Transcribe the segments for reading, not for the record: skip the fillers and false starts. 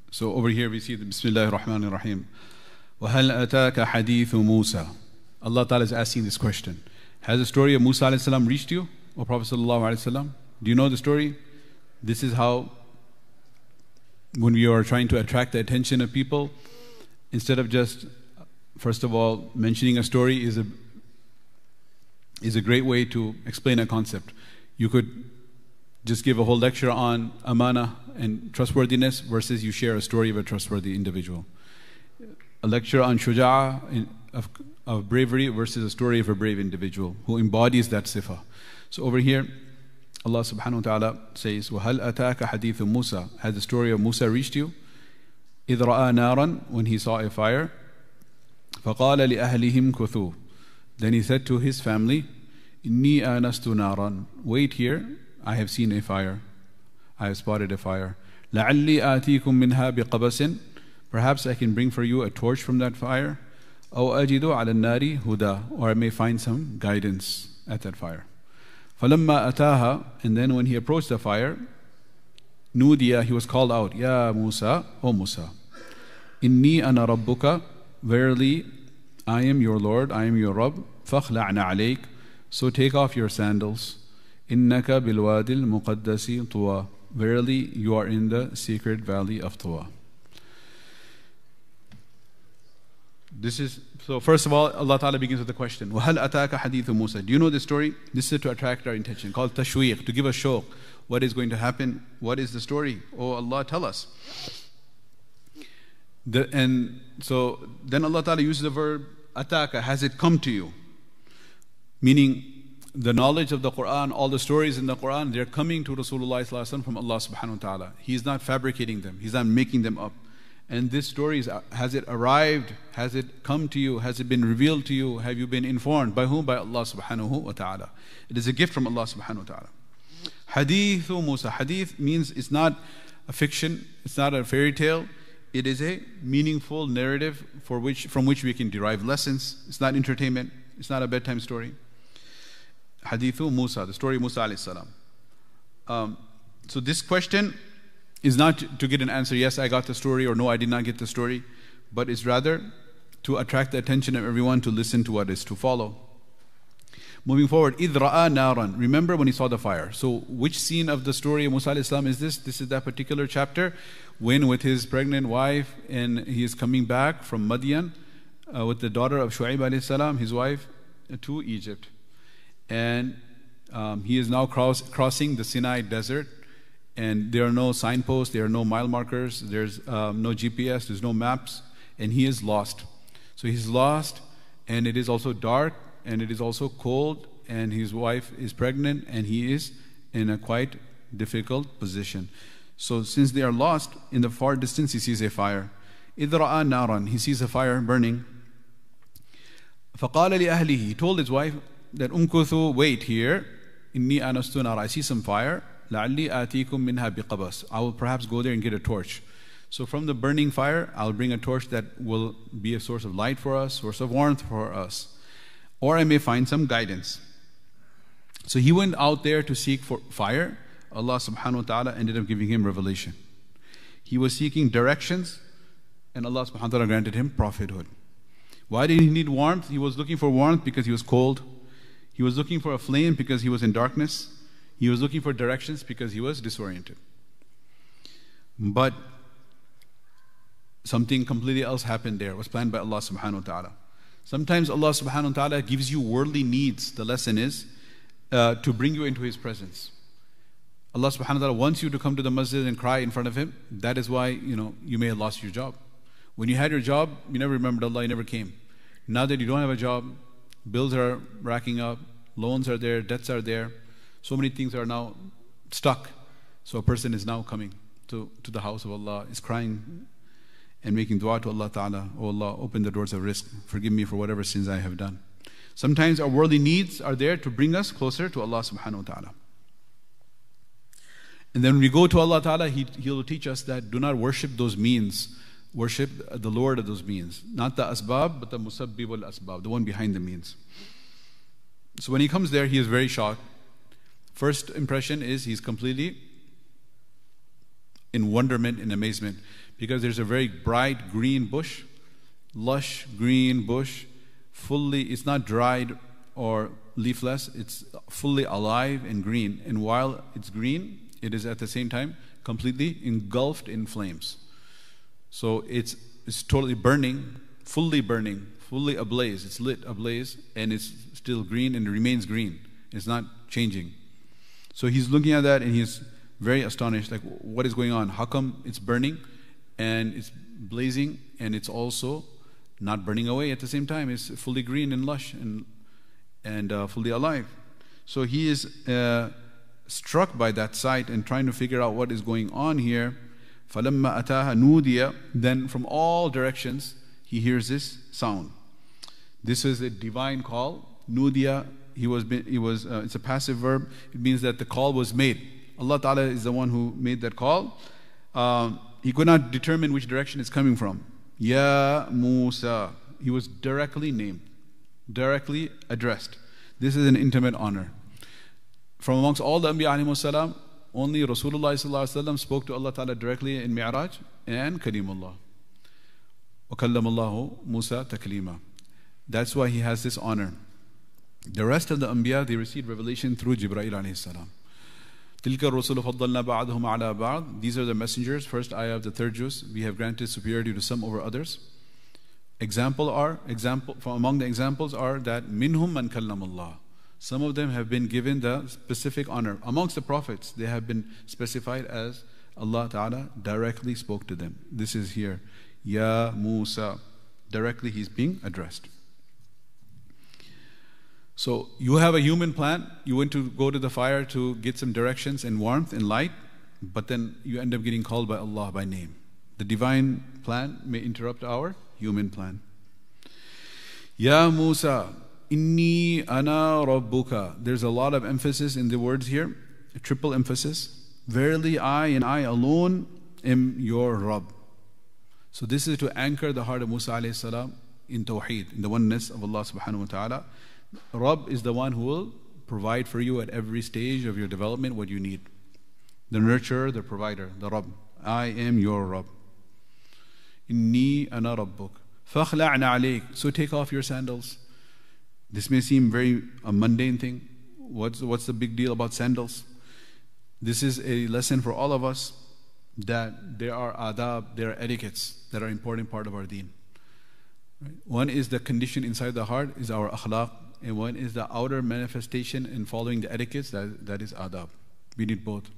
So over here we see the Bismillahir Rahmanir Rahim. وَهَلْ أَتَاكَ حَدِيثُ مُوسَى. Allah Ta'ala is asking this question. Has the story of Musa alayhi salam reached you, O Prophet sallallahu alayhi wasallam? Do you know the story? This is how, when we are trying to attract the attention of people, instead of just, first of all, mentioning a story is a great way to explain a concept. You could just give a whole lecture on amana and trustworthiness versus you share a story of a trustworthy individual. A lecture on shuja'ah, of bravery, versus a story of a brave individual who embodies that sifa. So over here, Allah subhanahu wa ta'ala says, وَهَلْ أَتَاكَ حَدِيثُ مُوسَى. Has the story of Musa reached you? إِذْ رَأَى نَارًا. When he saw a fire. فَقَالَ لِأَهْلِهِمْ كُثُوا. Then he said to his family, إِنِّي آنَسْتُ نَارًا. Wait here, I have seen a fire. I have spotted a fire. لَعَلِّي آتِيكُم مِّنْهَا بِقَبَسٍ. Perhaps I can bring for you a torch from that fire. أَوْ أَجِدُ عَلَى النَّارِ هُدًى. Or I may find some guidance at that fire. فَلَمَّا أَتَاهَا. And then when he approached the fire, نُودِيَ, he was called out, يَا Musa, O Musa. إِنِّي أَنَا رَبُّكَ. Verily, I am your Lord, I am your Rabb. فَخْلَعْنَ عَلَيْكَ. So take off your sandals. إِنَّكَ بِالْوَادِ الْمُقَدَّسِ طُوَى. Verily, you are in the sacred valley of Tuwa. So first of all, Allah Ta'ala begins with the question, وَهَلْ أَتَاكَ حَدِيثُ مُوسَى. Do you know this story? This is to attract our attention, called tashweeq, to give us shawq. What is going to happen? What is the story? Oh Allah, tell us. And so then Allah Ta'ala uses the verb ataka, has it come to you? Meaning the knowledge of the Quran, all the stories in the Quran, they're coming to Rasulullah sallallahu alaihi wasallam from Allah subhanahu wa ta'ala. He's not fabricating them, He's not making them up. And this story, has it arrived? Has it come to you? Has it been revealed to you? Have you been informed? By whom? By Allah subhanahu wa ta'ala. It is a gift from Allah subhanahu wa ta'ala. Hadithu Musa. Hadith means it's not a fiction, it's not a fairy tale. It is a meaningful narrative from which we can derive lessons. It's not entertainment. It's not a bedtime story. Hadithu Musa, the story of Musa alayhi salam. So this question is not to get an answer, yes, I got the story, or no, I did not get the story, but it's rather to attract the attention of everyone to listen to what is to follow. Moving forward, إِذْ رَأَى نَارًا. Remember when he saw the fire. So which scene of the story of Musa alayhi salam is this? This is that particular chapter when with his pregnant wife and he is coming back from Madian with the daughter of Shu'aib alayhi salam, his wife, to Egypt. And he is now crossing the Sinai desert, and there are no signposts, there are no mile markers, there's no GPS, there's no maps, and he is lost. So he's lost, and it is also dark, and it is also cold, and his wife is pregnant, and he is in a quite difficult position. So since they are lost, in the far distance he sees a fire. إِذْ رَأَى نَارًا. He sees a fire burning. فَقَالَ لِأَهْلِهِ. He told his wife that umkuthu, wait here. إِنِّي آنَسْتُ نَارًا. I see some fire. لَعَلِّي آتِيكُم مِّنْهَا بِقَبَسٍ. I will perhaps go there and get a torch. So from the burning fire, I'll bring a torch that will be a source of light for us, source of warmth for us. Or I may find some guidance. So he went out there to seek for fire. Allah subhanahu wa ta'ala ended up giving him revelation. He was seeking directions, and Allah subhanahu wa ta'ala granted him prophethood. Why did he need warmth? He was looking for warmth because he was cold. He was looking for a flame because he was in darkness. He was looking for directions because he was disoriented. But something completely else happened there, was planned by Allah subhanahu wa ta'ala. Sometimes Allah subhanahu wa ta'ala gives you worldly needs. The lesson is to bring you into His presence. Allah subhanahu wa ta'ala wants you to come to the masjid and cry in front of Him. That is why, you may have lost your job. When you had your job, you never remembered Allah, you never came. Now that you don't have a job, bills are racking up, loans are there, debts are there. So many things are now stuck. So a person is now coming to the house of Allah, is crying and making dua to Allah Ta'ala. Oh Allah, open the doors of rizq. Forgive me for whatever sins I have done. Sometimes our worldly needs are there to bring us closer to Allah Subhanahu wa Ta'ala. And then when we go to Allah Ta'ala, He'll teach us that do not worship those means. Worship the Lord of those means. Not the asbab, but the musabbib al-asbab, the one behind the means. So when he comes there, he is very shocked. First impression is he's completely in wonderment and amazement, because there's a very bright green bush, lush green bush, it's not dried or leafless, it's fully alive and green. And while it's green, it is at the same time completely engulfed in flames. So it's totally burning, fully ablaze. It's lit ablaze, and it's still green and it remains green. It's not changing. So he's looking at that and he's very astonished, like, what is going on? How come it's burning and it's blazing and it's also not burning away at the same time? It's fully green and lush and fully alive. So he is struck by that sight and trying to figure out what is going on here. فَلَمَّا أَتَاهَا نُودِيَ. Then from all directions he hears this sound. This is a divine call. Nudiya, it's a passive verb. It means that the call was made. Allah Ta'ala is the one who made that call. He could not determine which direction it's coming from. Ya Musa. He was directly named, directly addressed. This is an intimate honor. From amongst all the Anbiya alayhimus salam, only Rasulullah sallallahu alaihi wasallam spoke to Allah Ta'ala directly in Mi'raj and Kalimullah. وَكَلَّمَ اللَّهُ مُوسَى تَكْلِيمًا. That's why he has this honor. The rest of the Anbiya, they received revelation through Jibreel alayhi salam. تِلْكَ الرُّسُلُ فَضَّلْنَا بَعْضَهُمْ عَلَى بَعْضٍ. These are the messengers. First ayah of the third juz. We have granted superiority to some over others. From among the examples are that minhum man kallam Allah. Some of them have been given the specific honor. Amongst the prophets, they have been specified as Allah Ta'ala directly spoke to them. This is here. Ya Musa. Directly he's being addressed. So you have a human plan. You went to go to the fire to get some directions and warmth and light, but then you end up getting called by Allah by name. The divine plan may interrupt our human plan. Ya Musa, inni ana rabbuka. There's a lot of emphasis in the words here, a triple emphasis. Verily I and I alone am your Rabb. So this is to anchor the heart of Musa alayhi salam in Tawheed, in the oneness of Allah subhanahu wa ta'ala. Rabb is the one who will provide for you at every stage of your development what you need. The nurturer, the provider, the Rabb. I am your Rabb. Inni ana rabbuk. Fakhla'na alayk. So take off your sandals. This may seem a mundane thing. What's the big deal about sandals? This is a lesson for all of us that there are adab, there are etiquettes that are an important part of our deen. Right? One is the condition inside the heart, is our akhlaq, and one is the outer manifestation in following the etiquettes, that is adab. We need both.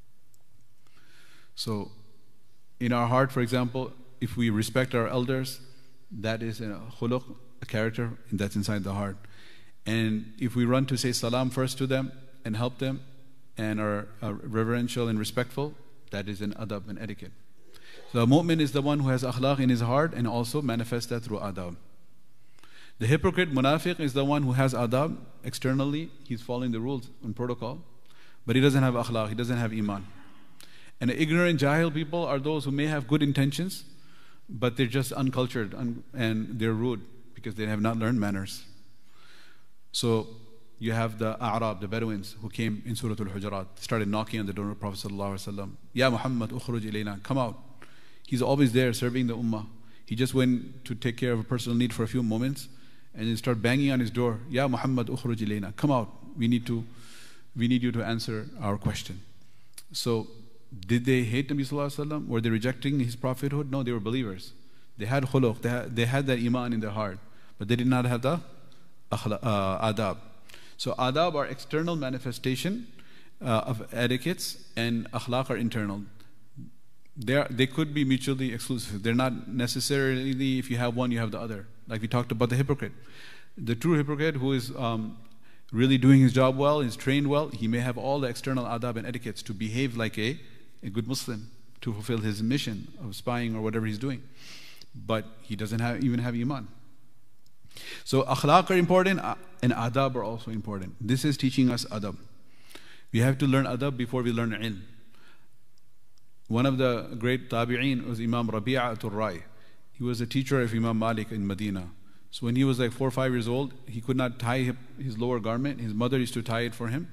So, in our heart, for example, if we respect our elders, that is a khuluq, a character that's inside the heart. And if we run to say salam first to them and help them and are reverential and respectful, that is an adab, an etiquette. So a mu'min is the one who has akhlaq in his heart and also manifests that through adab. The hypocrite, munafiq, is the one who has adab externally. He's following the rules and protocol, but he doesn't have akhlaq, he doesn't have iman. And the ignorant jahil people are those who may have good intentions, but they're just uncultured and they're rude because they have not learned manners. So you have the A'rab, the Bedouins, who came in Surah Al-Hujurat, started knocking on the door of Prophet ﷺ. Ya Muhammad, ukhruj ilayna, come out. He's always there serving the ummah. He just went to take care of a personal need for a few moments and then start banging on his door. Ya Muhammad, ukhruj ilayna, come out. We need you to answer our question. So did they hate Nabi Sallallahu Alaihi Wasallam? Were they rejecting his prophethood? No, they were believers. They had khuluq, they had that iman in their heart, but they did not have the adab. So adab are external manifestation of etiquettes, and akhlaq are internal. They could be mutually exclusive. They're not necessarily, if you have one, you have the other. Like we talked about the hypocrite. The true hypocrite who is really doing his job well, is trained well, he may have all the external adab and etiquettes to behave like a good Muslim, to fulfill his mission of spying or whatever he's doing. But he doesn't even have iman. So akhlaq are important and adab are also important. This is teaching us adab. We have to learn adab before we learn ilm. One of the great tabi'een was Imam Rabi'atul Rai. He was a teacher of Imam Malik in Medina. So when he was like 4 or 5 years old, he could not tie his lower garment. His mother used to tie it for him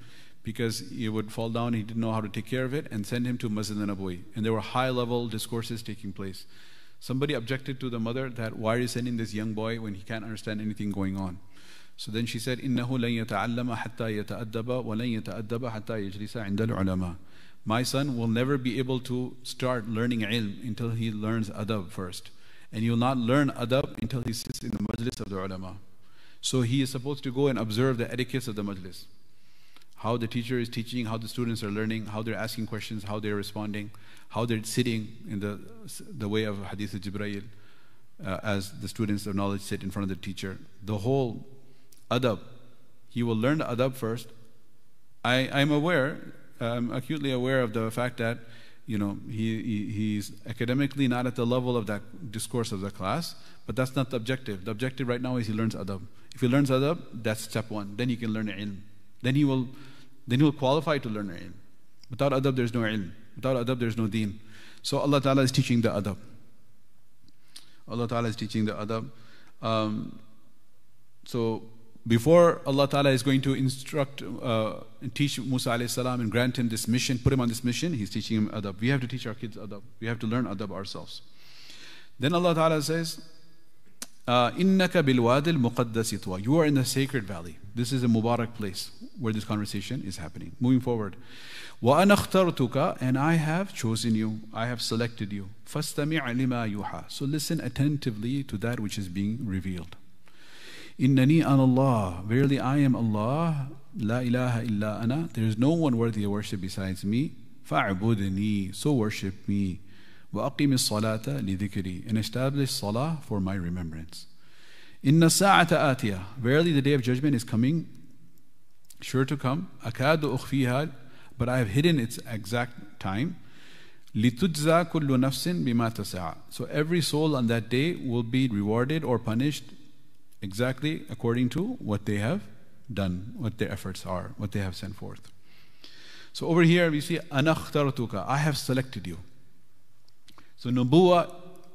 because he would fall down, he didn't know how to take care of it, and send him to Masjid al-Nabawi. And there were high-level discourses taking place. Somebody objected to the mother that, why are you sending this young boy when he can't understand anything going on? So then she said, إِنَّهُ لَن يَتَعَلَّمَ حَتَّى يَتَأَدَّبَ وَلَن يَتَأَدَّبَ حَتَّى يَجْلِسَ عِنْدَ الْعُلَمَاءِ. My son will never be able to start learning ilm until he learns adab first. And he will not learn adab until he sits in the majlis of the ulama. So he is supposed to go and observe the etiquettes of the majlis. How the teacher is teaching, how the students are learning, how they're asking questions, how they're responding, how they're sitting in the way of Hadith al-Jibreel, as the students of knowledge sit in front of the teacher. The whole adab, he will learn the adab first. I'm acutely aware of the fact that, he's academically not at the level of that discourse of the class, but that's not the objective. The objective right now is he learns adab. If he learns adab, that's step one. Then he can learn ilm. Then he will qualify to learn ilm. Without adab, there's no ilm. Without adab, there's no deen. So Allah Ta'ala is teaching the adab. Allah Ta'ala is teaching the adab. So before Allah Ta'ala is going to instruct and teach Musa alayhi salam and grant him this mission, put him on this mission, He's teaching him adab. We have to teach our kids adab. We have to learn adab ourselves. Then Allah Ta'ala says, إِنَّكَ بِالْوَادِ الْمُقَدَّسِ طُوَى. You are in the sacred valley. This is a Mubarak place where this conversation is happening. Moving forward. وَأَنَا اخْتَرْتُكَ. And I have chosen you. I have selected you. فَاسْتَمِعْ لِمَا يُوحَى. So listen attentively to that which is being revealed. إِنَّنِي أَنَا اللَّهُ. Verily I am Allah. لَا إِلَهَ إِلَّا أَنَا. There is no one worthy of worship besides me. فَاعْبُدْنِي. So worship me. وَأَقِمِ الصَّلَاةَ لِذِكْرِي. And establish salah for my remembrance. إِنَّ السَّاعَةَ آتِيَةٌ. Verily the day of judgment is coming, sure to come. أَكَادُ أُخْفِيهَا. But I have hidden its exact time. لِتُجْزَى كُلُّ نَفْسٍ بِمَا تَسَعَى. So every soul on that day will be rewarded or punished exactly according to what they have done, what their efforts are, what they have sent forth. So over here we see أَنَا اخْتَرْتُكَ. I have selected you. So nubuwa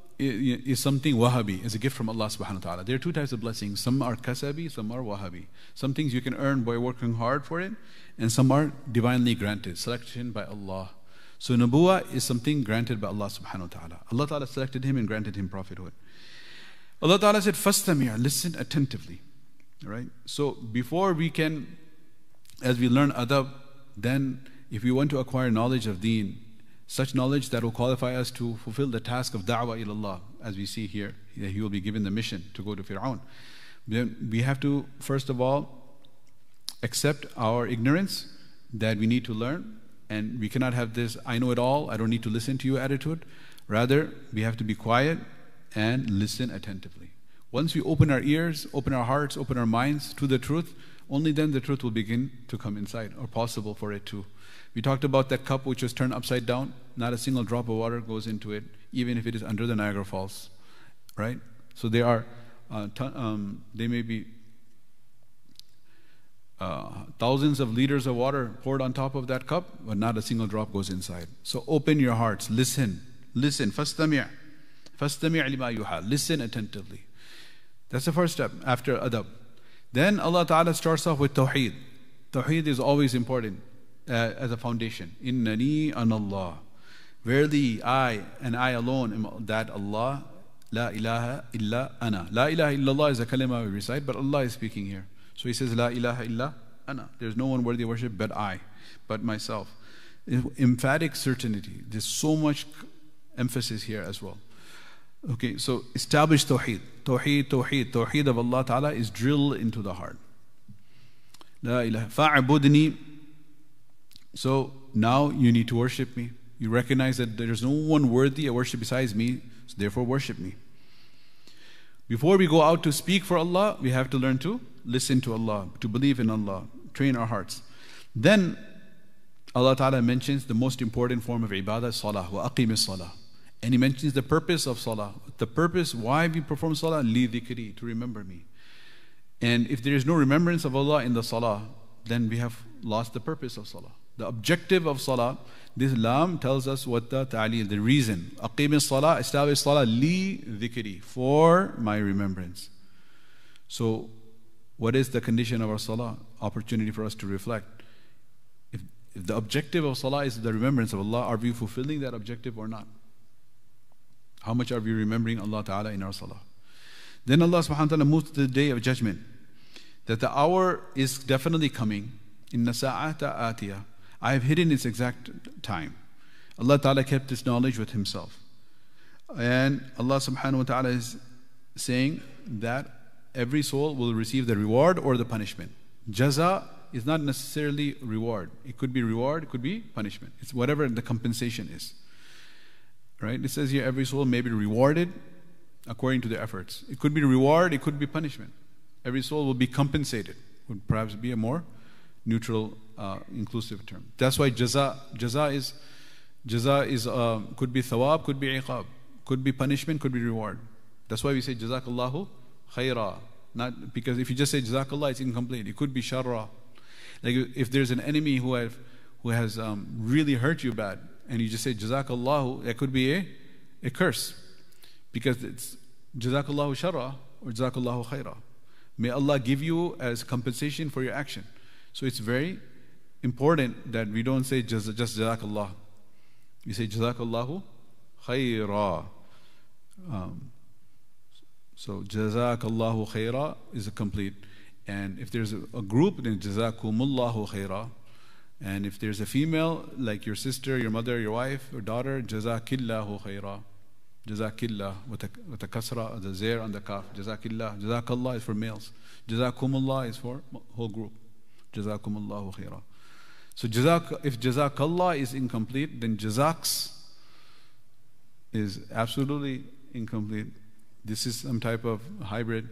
is something wahabi, is a gift from Allah subhanahu wa ta'ala. There are two types of blessings. Some are kasabi, some are wahabi. Some things you can earn by working hard for it, and some are divinely granted, selection by Allah. So nubuwa is something granted by Allah subhanahu wa ta'ala. Allah ta'ala selected him and granted him prophethood. Allah ta'ala said, فَاسْتَمِعْ. Listen attentively. Right? So before we can, as we learn adab, then if we want to acquire knowledge of deen, such knowledge that will qualify us to fulfill the task of da'wah ilallah, as we see here, he will be given the mission to go to Fir'aun. Then we have to, first of all, accept our ignorance, that we need to learn, and we cannot have this, I know it all, I don't need to listen to you attitude. Rather, we have to be quiet and listen attentively. Once we open our ears, open our hearts, open our minds to the truth, only then the truth will begin to come inside, or possible for it to. We talked about that cup which was turned upside down. Not a single drop of water goes into it, even if it is under the Niagara Falls. Right? So there are, they may be thousands of liters of water poured on top of that cup, but not a single drop goes inside. So open your hearts, listen, فَاسْتَمِعْ لِمَا يُوحَى. Listen attentively. That's the first step after adab. Then Allah Ta'ala starts off with tawheed. Tawheed is always important as a foundation. إِنَّنِي أَنَا اللَّهُ. Verily I and I alone am that Allah. La ilaha illa ana. La ilaha illallah is a kalima we recite, but Allah is speaking here. So he says, La ilaha illa ana. There's no one worthy of worship but I, but myself. Emphatic certainty. There's so much emphasis here as well. Okay, so establish tawheed. Tawheed of Allah Ta'ala is drilled into the heart. La ilaha. Fa'abudni. So now you need to worship me. You recognize that there is no one worthy of worship besides me, so therefore worship me. Before we go out to speak for Allah, we have to learn to listen to Allah, to believe in Allah, train our hearts. Then Allah Ta'ala mentions the most important form of ibadah, salah, wa aqim salah. And He mentions the purpose of salah. The purpose why we perform salah, li dhikri, to remember me. And if there is no remembrance of Allah in the salah, then we have lost the purpose of salah. The objective of salah, this lam tells us what the ta'leel, the reason. Aqim salah, establish salah, li dhikri, for my remembrance. So, what is the condition of our salah? Opportunity for us to reflect. if the objective of salah is the remembrance of Allah, are we fulfilling that objective or not? How much are we remembering Allah Ta'ala in our salah? Then Allah subhanahu wa ta'ala moves to the day of judgment. That the hour is definitely coming. Inna sa'ata atiyah. I have hidden its exact time. Allah Ta'ala kept this knowledge with Himself. And Allah subhanahu wa ta'ala is saying that every soul will receive the reward or the punishment. Jaza is not necessarily reward. It could be reward, it could be punishment. It's whatever the compensation is. Right? It says here every soul may be rewarded according to their efforts. It could be reward, it could be punishment. Every soul will be compensated. Would perhaps be a more neutral, inclusive term. That's why jaza is could be thawab, could be iqab, could be punishment, could be reward. That's why we say jazakallahu khaira. Not because if you just say jazakallah, it's incomplete. It could be sharra. Like if there's an enemy who has really hurt you bad, and you just say jazakallahu, that could be a curse, because it's jazakallahu sharra or jazakallahu khaira. May Allah give you as compensation for your action. So it's very important that we don't say just jazakallah. We say jazakallahu khaira. So jazakallahu khaira is a complete. And if there's a group, then jazakumullahu khaira. And if there's a female, like your sister, your mother, your wife, or daughter, jazakillahu khaira. Jazakillah with a kasra, the zair on the kaf. Jazakillah. Jazakallah is for males. Jazakumullah is for whole group. Jazakumullahu khaira. So if jazakallah is incomplete, then jazaks is absolutely incomplete. This is some type of hybrid.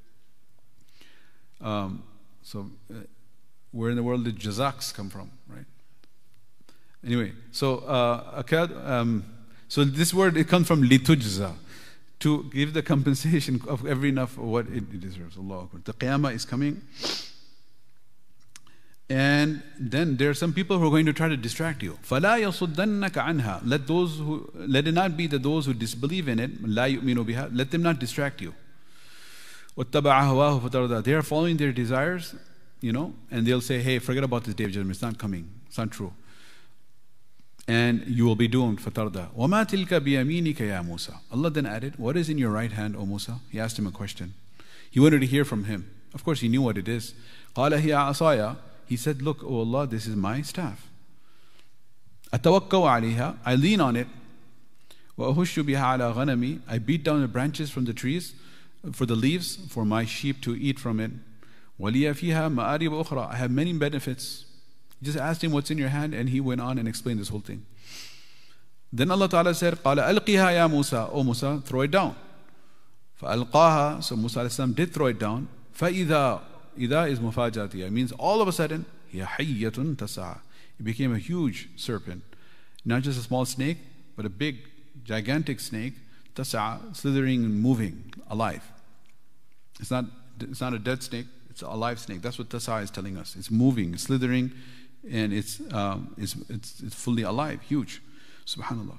Where in the world did jazaks come from, right? Anyway, so this word, it comes from litujza, to give the compensation of every enough of what it deserves. Allahu Akbar. The Qiyamah is coming. And then there are some people who are going to try to distract you. فَلَا يَصُدَّنَّكَ عَنْهَا. Let it not be that those who disbelieve in it, لَا يُؤْمِنُوا بِهَا, let them not distract you. وَاتَّبَعَ هَوَاهُ فَتَرْضَى. They are following their desires, and they'll say, hey, forget about this day of judgment. It's not coming. It's not true. And you will be doomed. فَتَرْضَى وَمَا تِلْكَ بِيَمِينِكَ يَا مُوسَى. Allah then added, what is in your right hand, O Musa? He asked him a question. He wanted to hear from him. Of course, he knew what it is. قَالَ هِيَ عَصَايَ. He said, look, O Allah, this is my staff. أَتَوَكَّوْ عَلَيْهَا. I lean on it. وَأَهُشُّ بِهَا عَلَى غَنَمِي. I beat down the branches from the trees, for the leaves, for my sheep to eat from it. وَلِيَ فِيهَا مَآرِبُ أُخْرَى. I have many benefits. He just asked him, what's in your hand? And he went on and explained this whole thing. Then Allah Ta'ala said, قَالَ أَلْقِهَا يَا مُوسَى. O Musa, throw it down. فَأَلْقَاهَا. So Musa ﷺ did throw it down. فَإِذَا. Ida is mufajatiyah. It means all of a sudden, hiya hayyatun tas'a. It became a huge serpent. Not just a small snake, but a big, gigantic snake, tas'a, slithering and moving, alive. It's not a dead snake, it's an alive snake. That's what tas'a is telling us. It's moving, slithering, and it's fully alive, huge. Subhanallah.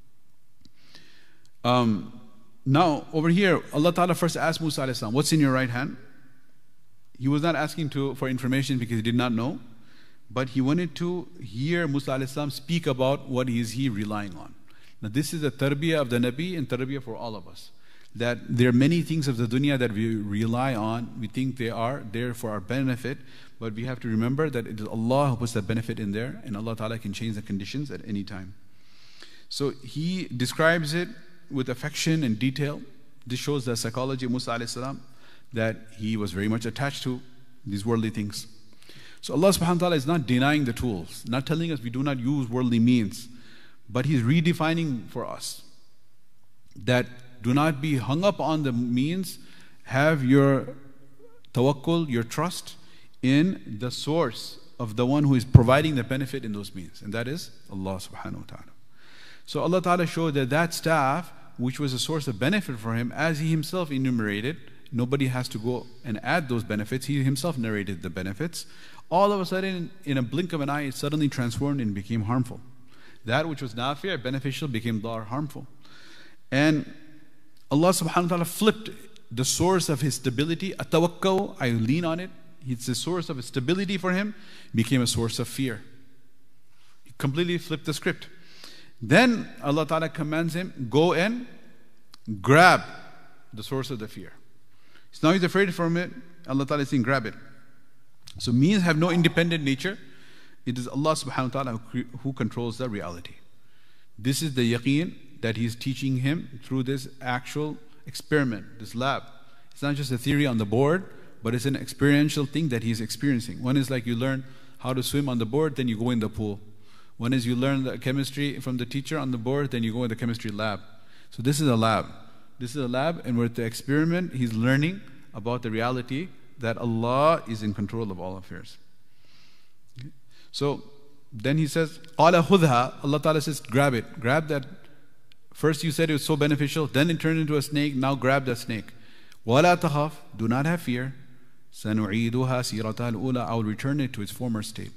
Now, over here, Allah Ta'ala first asked Musa alayhi salam, what's in your right hand? He was not asking for information because he did not know, but he wanted to hear Musa alayhi salam speak about what is he relying on. Now this is a tarbiyah of the Nabi and tarbiyah for all of us. That there are many things of the dunya that we rely on, we think they are there for our benefit, but we have to remember that it is Allah who puts that benefit in there, and Allah Ta'ala can change the conditions at any time. So he describes it with affection and detail. This shows the psychology of Musa alayhi salam, that he was very much attached to these worldly things. So Allah subhanahu wa ta'ala is not denying the tools, not telling us we do not use worldly means, but He's redefining for us that do not be hung up on the means, have your tawakkul, your trust in the source of the one who is providing the benefit in those means, and that is Allah subhanahu wa ta'ala. So Allah Ta'ala showed that staff, which was a source of benefit for him, as he himself enumerated, nobody has to go and add those benefits. He himself narrated the benefits. All of a sudden, in a blink of an eye, it suddenly transformed and became harmful. That which was nafi', beneficial, became dar, harmful. And Allah subhanahu wa ta'ala flipped the source of his stability. Atawakkau, I lean on it. It's the source of stability for him, became a source of fear. completely flipped the script. Then Allah Ta'ala commands him, go and grab the source of the fear. So now he's afraid from it. Allah Ta'ala is saying, grab it. So means have no independent nature. It is Allah subhanahu wa ta'ala who controls the reality. This is the yaqeen that He's teaching him through this actual experiment, this lab. It's not just a theory on the board, but it's an experiential thing that he's experiencing. One is like you learn how to swim on the board, then you go in the pool. One is you learn the chemistry from the teacher on the board, then you go in the chemistry lab. So this is a lab. This is a lab, and with the experiment, he's learning about the reality that Allah is in control of all affairs. Okay. So then he says, قَالَ خُذْهَا. Allah Ta'ala says, grab it. Grab that. First you said it was so beneficial, then it turned into a snake, now grab that snake. وَلَا تَخَافْ. Do not have fear. سَنُعِيدُهَا سِيرَتَهَا الْأُولَى. I will return it to its former state.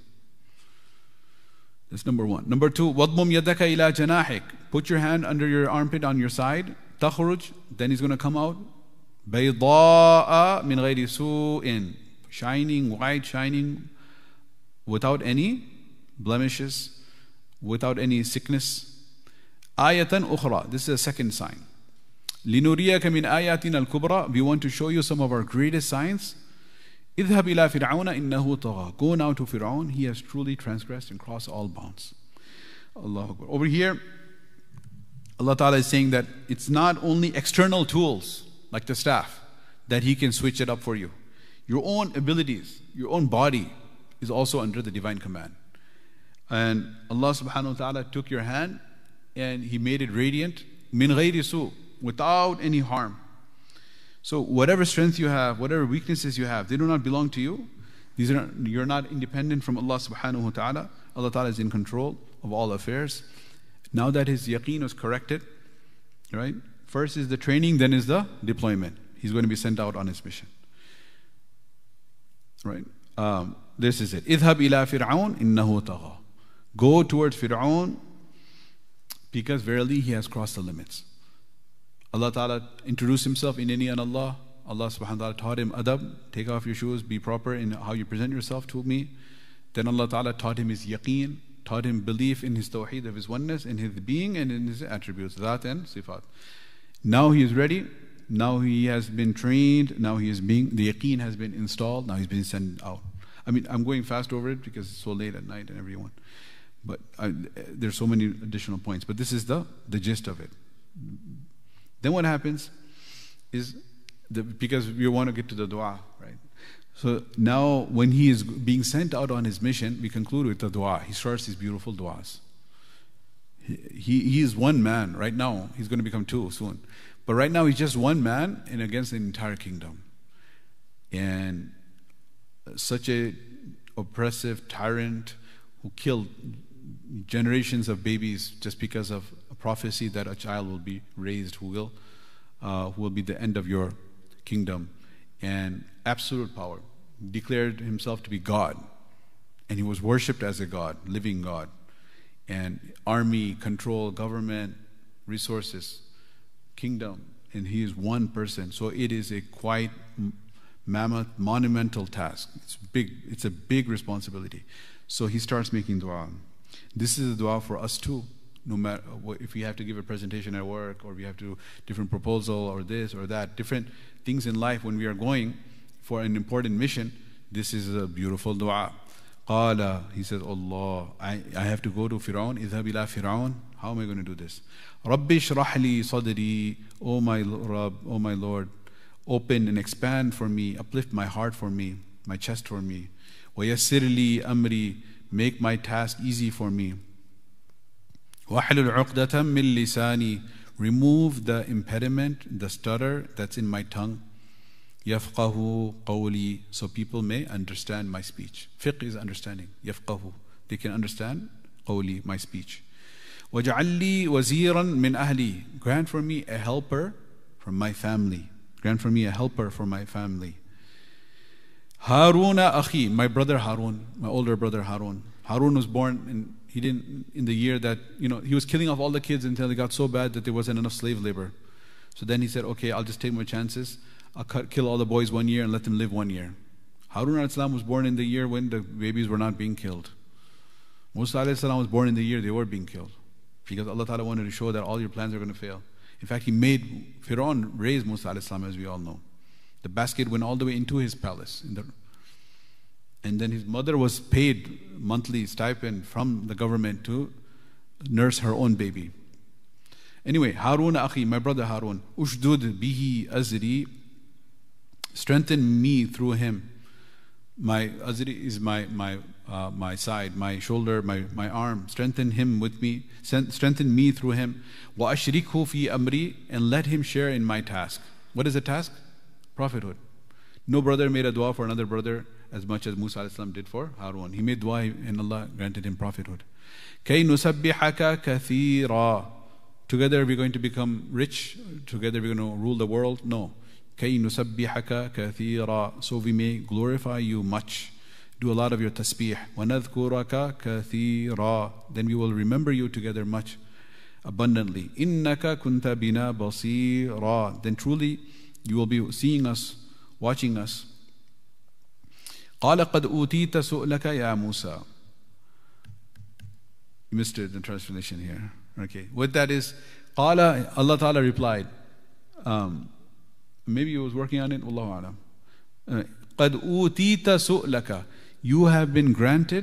That's number one. Number two, وَضْمُمْ يَدَكَ إِلَى جَنَاحِكَ. Put your hand under your armpit on your side. تَخْرُجْ. Then he's going to come out. بَيْضَاءَ مِنْ غَيْرِ سُوءٍ. Shining, white, shining, without any blemishes, without any sickness. Ayatan ukhra. This is a second sign. لِنُرِيَكَ مِنْ آيَاتِنَا الْكُبْرَى. We want to show you some of our greatest signs. اذهب إلى فرعون إنه طغى. Go now to Fir'aun. He has truly transgressed and crossed all bounds. Allahu Akbar. Over here, Allah Ta'ala is saying that it's not only external tools like the staff that He can switch it up for you. Your own abilities, your own body is also under the divine command. And Allah Subhanahu wa Ta'ala took your hand and He made it radiant, min ghayri su, without any harm. So whatever strength you have, whatever weaknesses you have, they do not belong to you. You're not independent from Allah Subhanahu wa Ta'ala. Allah Ta'ala is in control of all affairs. Now that his yaqeen was corrected, right? First is the training, then is the deployment. He's going to be sent out on his mission. Right? This is it. اذهب إلى فرعون إنه طغى. Go towards Fir'aun because verily he has crossed the limits. Allah Ta'ala introduced himself, Innani an Allah. Allah subhanahu wa ta'ala taught him adab, take off your shoes, be proper in how you present yourself to me. Then Allah Ta'ala taught him his yaqeen, taught him belief in his tawheed of his oneness, in his being and in his attributes, dhat and sifat. Now he is ready, now he has been trained, now he is being, the yaqeen has been installed, now he's been sent out. I mean, I'm going fast over it because it's so late at night and everyone. But there's so many additional points. But this is the gist of it. Then what happens is, because we want to get to the dua, right? So now when he is being sent out on his mission, we conclude with the dua. He starts these beautiful duas. He is one man right now. He's going to become two soon. But right now he's just one man and against the entire kingdom. And such a oppressive tyrant who killed generations of babies just because of a prophecy that a child will be raised who will be the end of your kingdom, and absolute power, declared himself to be God, and he was worshipped as a God, living God, and army, control, government, resources, kingdom, and he is one person. So it is a quite mammoth, monumental task. It's big. It's a big responsibility. So he starts making dua. This is a dua for us too. No matter if we have to give a presentation at work, or we have to do different proposal, or this or that, different things in life when we are going for an important mission, this is a beautiful dua. Qala, he says, Allah, I have to go to Fir'aun. Idhab ila Fir'aun. How am I going to do this? Rabbi shrah li sadri. Oh my Rabb, oh my Lord, open and expand for me, uplift my heart for me, my chest for me. Wa yassir li amri. Make my task easy for me. وَحْلُلْ عُقْدَةً مِّن لِسَانِي. Remove the impediment, the stutter that's in my tongue. يَفْقَهُ قَوْلِي. So people may understand my speech. Fiqh is understanding. يَفْقَهُ. They can understand قَوْلِي, my speech. وَجَعَلْ لِي وَزِيرًا مِّنْ أَهْلِي. Grant for me a helper from my family. Grant for me a helper for my family. Haruna akhi, my brother Harun, my older brother Harun. Harun was born in the year that, he was killing off all the kids until it got so bad that there wasn't enough slave labor. So then he said, okay, I'll just take my chances. I'll kill all the boys 1 year and let them live 1 year. Harun al-Islam was born in the year when the babies were not being killed. Musa alayhi salam was born in the year they were being killed, because Allah Ta'ala wanted to show that all your plans are going to fail. In fact, He made Fir'aun raise Musa alayhi salam, as we all know. The basket went all the way into his palace. And then his mother was paid monthly stipend from the government to nurse her own baby. Anyway, Harun akhi, my brother Harun, ushdud bihi azri, strengthen me through him. My azri is my side, my shoulder, my arm. Strengthen him with me. Strengthen me through him. Wa ashrikhu fi amri, and let him share in my task. What is the task? Prophethood. No brother made a dua for another brother as much as Musa alayhi salam did for Harun. He made dua and Allah granted him prophethood. Kay nusabbihaka kathira. Together we're going to become rich. Together we're going to rule the world. No. Kay nusabbihaka kathira. So we may glorify you much. Do a lot of your tasbih. Wa nadhkuraka kathira. Then we will remember you together much, abundantly. Innaka kunta bina basira. Then truly you will be seeing us, watching us. قال قد أوتيت سؤلك يا موسى. You missed it, the translation here. Okay, what that is, قال, Allah Ta'ala replied, maybe he was working on it, Wallahu A'lam. قد أوتيت سؤلك. You have been granted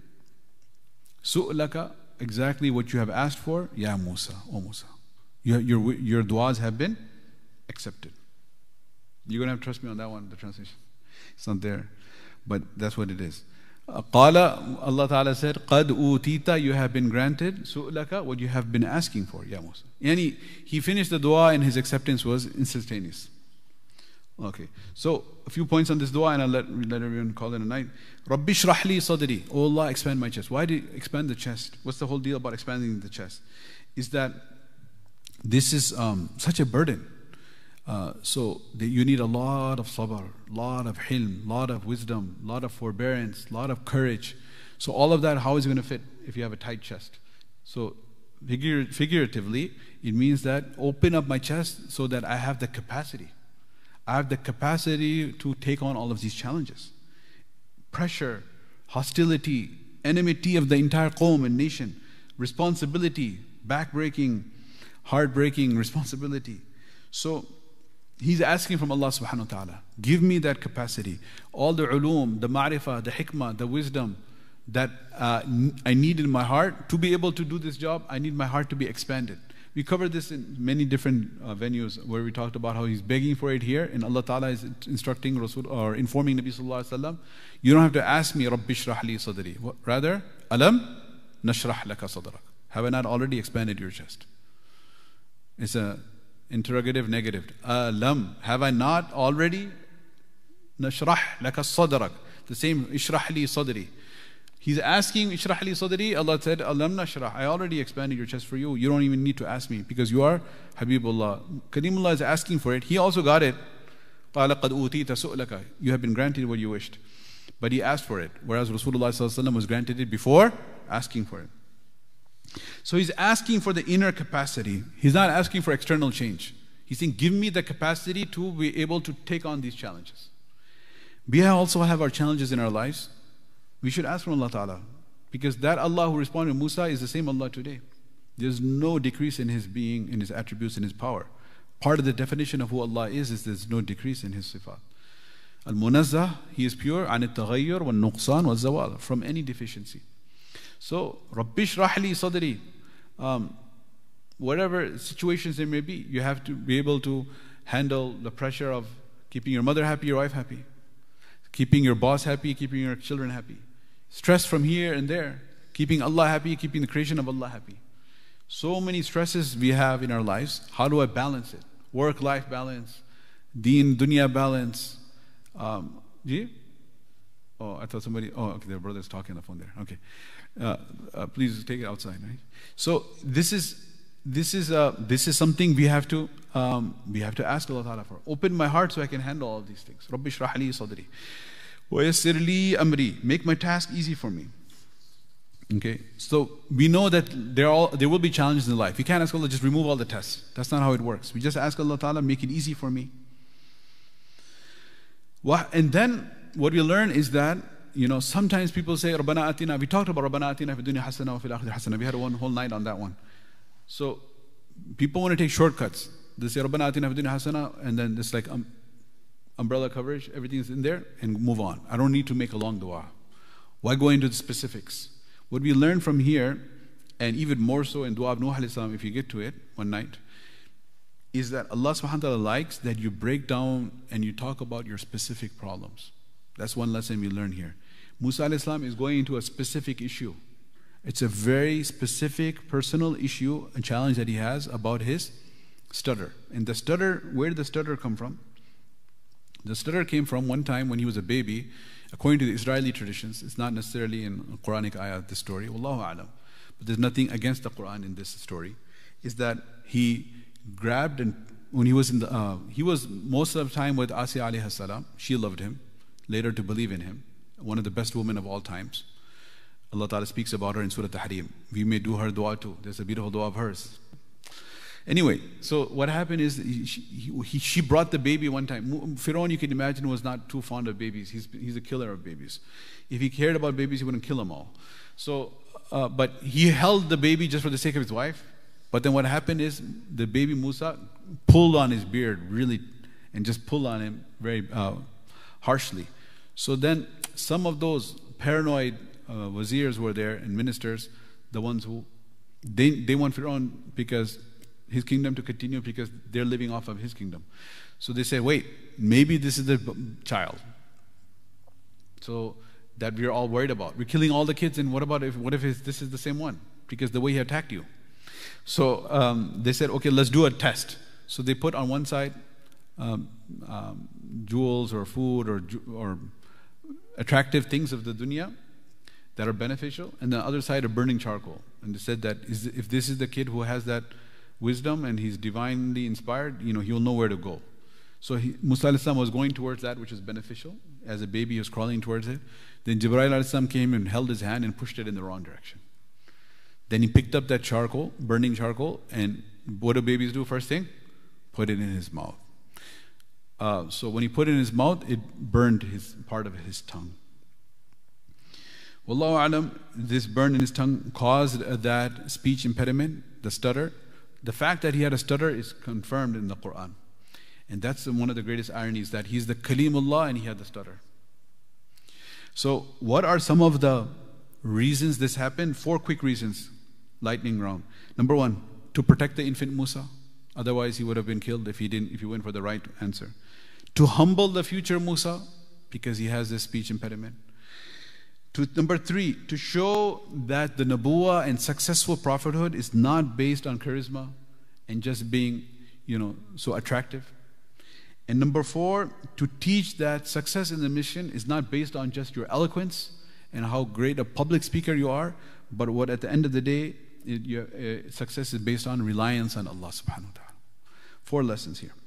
سؤلك, exactly what you have asked for, Ya Musa, O Musa. Your du'as have been accepted. You're going to have to trust me on that one, the translation. It's not there, but that's what it is. Qala, Allah Ta'ala said, قَدْ أُوتِيتَ, you have been granted سُؤْلَكَ, what you have been asking for, Ya Musa. Yani, he finished the dua and his acceptance was instantaneous. Okay, so a few points on this dua and I'll let everyone call it a night. Rabbi shrah li sadri. Oh Allah, expand my chest. Why do you expand the chest? What's the whole deal about expanding the chest? Is that this is such a burden. So you need a lot of sabr, lot of hilm, lot of wisdom, lot of forbearance, lot of courage. So all of that, how is it going to fit if you have a tight chest? So figuratively, it means that open up my chest so that I have the capacity. I have the capacity to take on all of these challenges. Pressure, hostility, enmity of the entire qawm and nation, responsibility, backbreaking, heartbreaking responsibility. So he's asking from Allah subhanahu wa ta'ala, give me that capacity. All the ulum, the ma'rifah, the hikmah, the wisdom that I need in my heart to be able to do this job. I need my heart to be expanded. We covered this in many different venues where we talked about how he's begging for it here, and Allah Ta'ala is instructing Rasul or informing Nabi Sallallahu Alaihi Wasallam, you don't have to ask me, Rabbi shrah li sadri. Rather, Alam nashrah laka sadrak. Have I not already expanded your chest? It's a interrogative negative. Alam, have I not already nashrah laka sadrak? The same, ishrah li sadri. He's asking, Ishrah li sadri. Allah said, Alam nashrah. I already expanded your chest for you. You don't even need to ask me because you are Habibullah. Kalimullah is asking for it. He also got it. قَالَ قَدْ أُوتِيتَ سُؤْلَكَ. You have been granted what you wished. But he asked for it. Whereas Rasulullah was granted it before asking for it. So he's asking for the inner capacity. He's not asking for external change. He's saying, give me the capacity to be able to take on these challenges. We also have our challenges in our lives. We should ask from Allah Ta'ala. Because that Allah who responded to Musa is the same Allah today. There's no decrease in His being, in His attributes, in His power. Part of the definition of who Allah is there's no decrease in His sifat. Al-Munazzah, He is pure, an al-Taghayyur, wal-Nuqsan, wal-Zawal, from any deficiency. So, Rabbi shrah li sadri. Whatever situations there may be, you have to be able to handle the pressure of keeping your mother happy, your wife happy. Keeping your boss happy, keeping your children happy. Stress from here and there. Keeping Allah happy, keeping the creation of Allah happy. So many stresses we have in our lives. How do I balance it? Work-life balance, deen, dunya balance. Oh, I thought somebody, okay, their brother's talking on the phone there. Okay. Please take it outside, right? So this is something we have to ask Allah Ta'ala for. Open my heart so I can handle all these things. Rabbi shrah li sadri. Wa yassir li amri. Make my task easy for me. Okay, so we know that there will be challenges in life. We can't ask Allah, just remove all the tests. That's not how it works. We just ask Allah Ta'ala, make it easy for me. And then what we learn is that sometimes people say, Rabbana atina. We talked about Rabbana atina fi dunya hasana wa fil akhirati hasana. We had one whole night on that one. So people want to take shortcuts. They say Rabbana atina fi dunya hasana, and then it's like umbrella coverage, everything is in there, and move on. I don't need to make a long dua. Why go into the specifics? What we learn from here, and even more so in Dua of Nuh alayhi salam, if you get to it one night, is that Allah subhanahu wa ta'ala likes that you break down and you talk about your specific problems. That's one lesson we learn here. Musa alayhi salam is going into a specific issue. It's a very specific personal issue, a challenge that he has about his stutter. And the stutter, where did the stutter come from? The stutter came from one time when he was a baby. According to the Israeli traditions, it's not necessarily in a Quranic ayah, this story, Wallahu a'lam, but there's nothing against the Quran in this story, is that he grabbed, and when he was he was most of the time with Asya alayhi salam. She loved him, later to believe in him, one of the best women of all times. Allah Ta'ala speaks about her in Surah Tahrim. We may do her dua too. There's a beautiful dua of hers. Anyway, so what happened is she brought the baby one time. Pharaoh, you can imagine, was not too fond of babies. He's a killer of babies. If he cared about babies, he wouldn't kill them all. So, but he held the baby just for the sake of his wife. But then what happened is the baby Musa pulled on his beard really, and just pulled on him very harshly. So then some of those paranoid wazirs were there and ministers, the ones who they want Pharaoh because his kingdom to continue, because they're living off of his kingdom. So they say, wait, maybe this is the child. So that we're all worried about. We're killing all the kids, and what if this is the same one? Because the way he attacked you. So they said, okay, let's do a test. So they put on one side jewels or food or attractive things of the dunya that are beneficial, and the other side a burning charcoal. And they said that if this is the kid who has that wisdom and he's divinely inspired, he'll know where to go. So Musa alayhi salam was going towards that which is beneficial. As a baby, he was crawling towards it. Then Jibreel alayhi salam came and held his hand and pushed it in the wrong direction. Then he picked up that charcoal, burning charcoal, and what do babies do first thing? Put it in his mouth. So when he put it in his mouth, it burned part of his tongue. Wallahu alam, this burn in his tongue caused that speech impediment, the stutter. The fact that he had a stutter is confirmed in the Quran. And that's one of the greatest ironies, that he's the Kalimullah and he had the stutter. So what are some of the reasons this happened? 4 quick reasons, lightning round. Number 1, to protect the infant Musa. Otherwise he would have been killed if he went for the right answer. To humble the future Musa, because he has this speech impediment. Number 3, to show that the Nabuwah and successful prophethood is not based on charisma and just being, so attractive. And number 4, to teach that success in the mission is not based on just your eloquence and how great a public speaker you are, but what at the end of the day, success is based on reliance on Allah subhanahu wa ta'ala. 4 lessons here.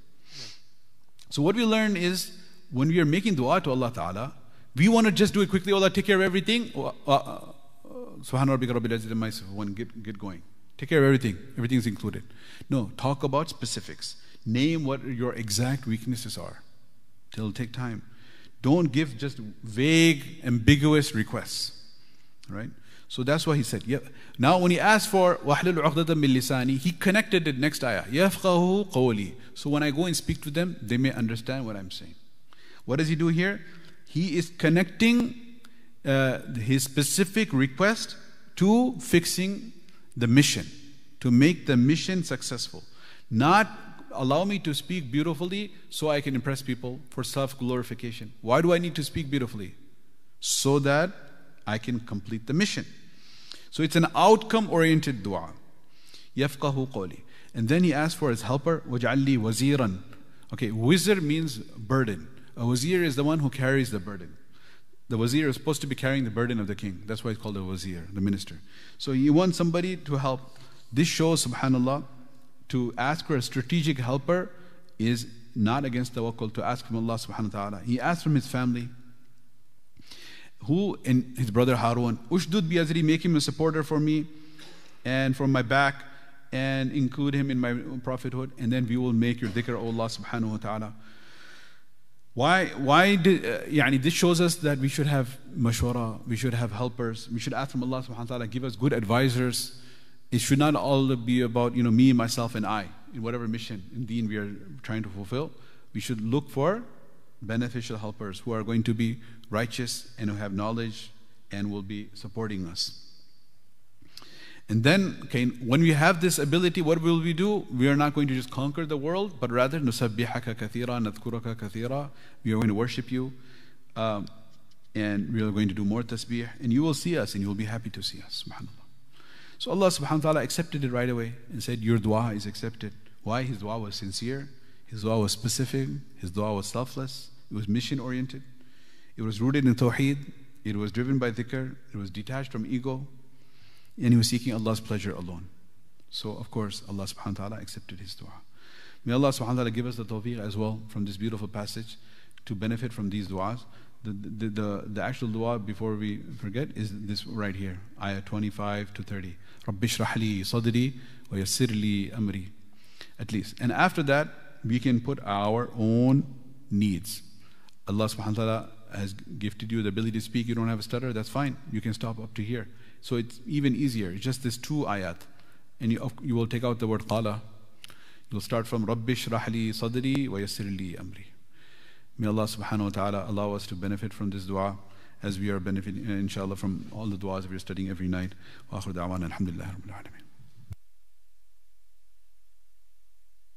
So what we learn is, when we are making dua to Allah ta'ala, we want to just do it quickly. Allah, take care of everything. Subhana rabbika rabbil izzati amma yasifun. Get going. Take care of everything. Everything is included. No, talk about specifics. Name what your exact weaknesses are. It'll take time. Don't give just vague, ambiguous requests. Right? So that's why he said. Yeah. Now when he asked for wahlul 'uqdatan min lisani, he connected it next ayah. Yafqahu qawli. So when I go and speak to them, they may understand what I'm saying. What does he do here? He is connecting his specific request to fixing the mission, to make the mission successful. Not allow me to speak beautifully so I can impress people for self-glorification. Why do I need to speak beautifully? So that I can complete the mission. So it's an outcome-oriented dua. Yafqahu qawli. And then he asked for his helper, waj'al li waziran. Okay, wizir means burden. A wazir is the one who carries the burden. The wazir is supposed to be carrying the burden of the king. That's why it's called a wazir, the minister. So you want somebody to help. This shows, subhanAllah, to ask for a strategic helper is not against tawakkul, to ask from Allah subhanahu wa ta'ala. He asked from his family, who, and his brother Harun, Ushdud bi azri, make him a supporter for me and from my back, and include him in my prophethood, and then we will make your dhikr, O Allah subhanahu wa ta'ala. this shows us that we should have mashwara, we should have helpers, we should ask from Allah subhanahu wa ta'ala, give us good advisors. It should not all be about, me, myself, and I, in whatever mission, in deen we are trying to fulfill. We should look for beneficial helpers who are going to be righteous and who have knowledge and will be supporting us. And then, when we have this ability, what will we do? We are not going to just conquer the world, but rather, نُسَبِّحَكَ كَثِيرًا نَذْكُرَكَ كَثِيرًا. We are going to worship you, and we are going to do more tasbih, and you will see us, and you will be happy to see us. SubhanAllah. So Allah subhanahu wa ta'ala accepted it right away and said, your dua is accepted. Why? His dua was sincere, his dua was specific, his dua was selfless, it was mission oriented, it was rooted in tawheed, it was driven by dhikr, it was detached from ego, and he was seeking Allah's pleasure alone. So of course Allah subhanahu wa ta'ala accepted his dua. May Allah subhanahu wa ta'ala give us the tawfiq as well from this beautiful passage to benefit from these duas. The actual dua, before we forget, is this right here, ayah 25 to 30. رَبِّ اشْرَحْ لِي صَدْرِي وَيَسِّرْ لِي أَمْرِي. At least. And after that, we can put our own needs. Allah subhanahu wa ta'ala has gifted you the ability to speak. You don't have a stutter, that's fine. You can stop up to here. So it's even easier. It's just this 2 ayat. And you will take out the word qala. You'll start from رَبِّ اشْرَحْ لِي صَدْرِي وَيَسِّرْ لِي أَمْرِي. May Allah subhanahu wa ta'ala allow us to benefit from this dua as we are benefiting, inshallah, from all the duas we are studying every night. Wa akhiru da'wana alhamdulillah rabbil alamin.